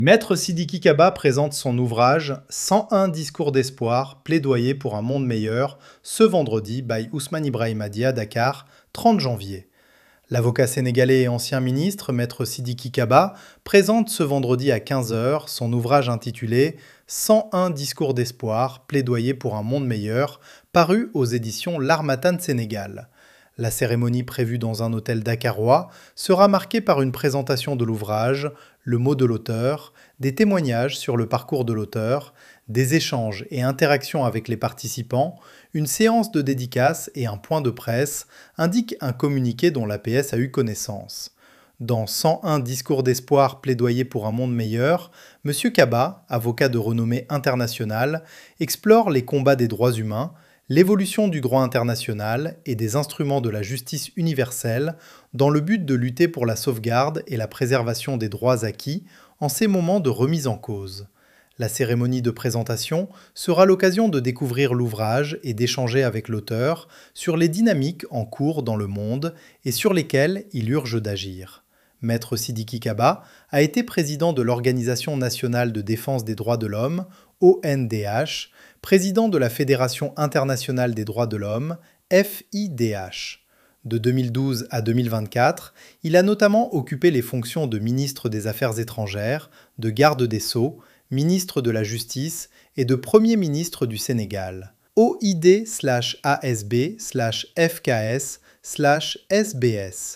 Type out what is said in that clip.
Maître Sidiki Kaba présente son ouvrage 101 discours d'espoir, plaidoyer pour un monde meilleur, ce vendredi, by Ousmane Ibrahim Hadi à Dakar, 30 janvier. L'avocat sénégalais et ancien ministre, Maître Sidiki Kaba, présente ce vendredi à 15 heures son ouvrage intitulé 101 discours d'espoir, plaidoyer pour un monde meilleur, paru aux éditions L'Harmattan Sénégal. La cérémonie prévue dans un hôtel dakarois sera marquée par une présentation de l'ouvrage, le mot de l'auteur, des témoignages sur le parcours de l'auteur, des échanges et interactions avec les participants, une séance de dédicace et un point de presse, indique un communiqué dont l'APS a eu connaissance. Dans 101 discours d'espoir plaidoyer pour un monde meilleur, M. Kaba, avocat de renommée internationale, explore les combats des droits humains, l'évolution du droit international et des instruments de la justice universelle dans le but de lutter pour la sauvegarde et la préservation des droits acquis en ces moments de remise en cause. La cérémonie de présentation sera l'occasion de découvrir l'ouvrage et d'échanger avec l'auteur sur les dynamiques en cours dans le monde et sur lesquelles il urge d'agir. Maître Sidiki Kaba a été président de l'Organisation nationale de défense des droits de l'homme, ONDH, président de la Fédération internationale des droits de l'homme, FIDH. De 2012 à 2024, il a notamment occupé les fonctions de ministre des Affaires étrangères, de garde des Sceaux, ministre de la Justice et de Premier ministre du Sénégal. OID/ASB/FKS/SBS